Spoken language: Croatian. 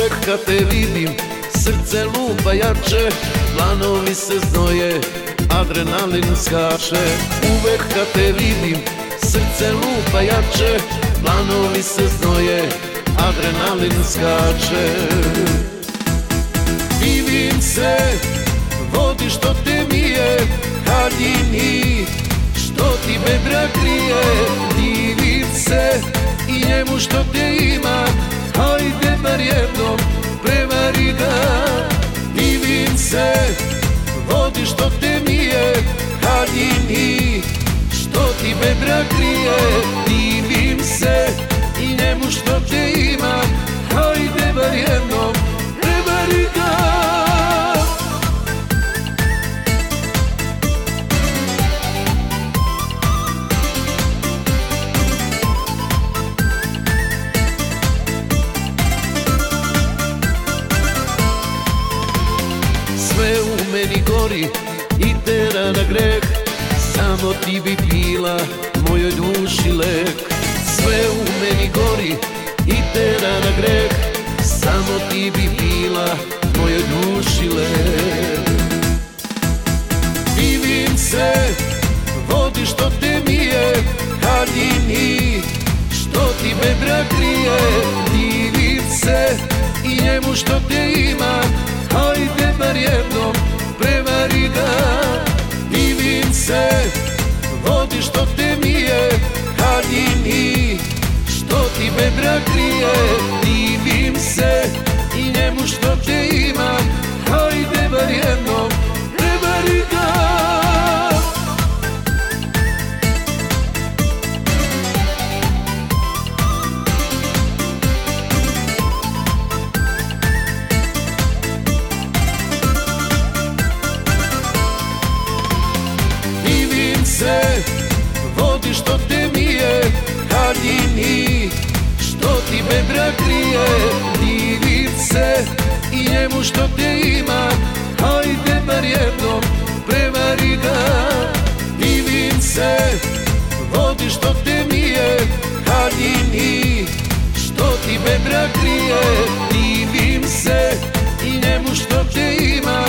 Uvek kad te vidim, srce lupa jače, planovi se znoje, adrenalin skače. Uvek kad te vidim, srce lupa jače, planovi se znoje, adrenalin skače. Divim se vodi što te mije, haljini što ti bebra krije. Divim se i njemu što te ima, hajde bar jednom prevari ga. Divim se vodi što te mije, haljini što ti bebra krije. Divim se i njemu što te ima, hajde bar jednom prevari ga. Sve u meni gori i tera na greh, samo ti bi bila mojoj duši lek. Sve u meni gori i tera na greh, samo ti bi bila mojoj duši lek. Divim se vodi što te mije, haljini što ti bebra krije. Divim se i njemu što te ima, hajde bar jednom prevari ga. Divim se vodi što te mije, haljini što ti bebra krije. Divim se i njemu što te ima, hajde bar jednom prevari ga. Se vodi što te mije, haljini što ti bebra krije. Divim se i njemu što te ima, hajde bar jednom prevari ga. Divim se vodi što te mije, haljini što ti bebra krije. Divim se i njemu što te ima,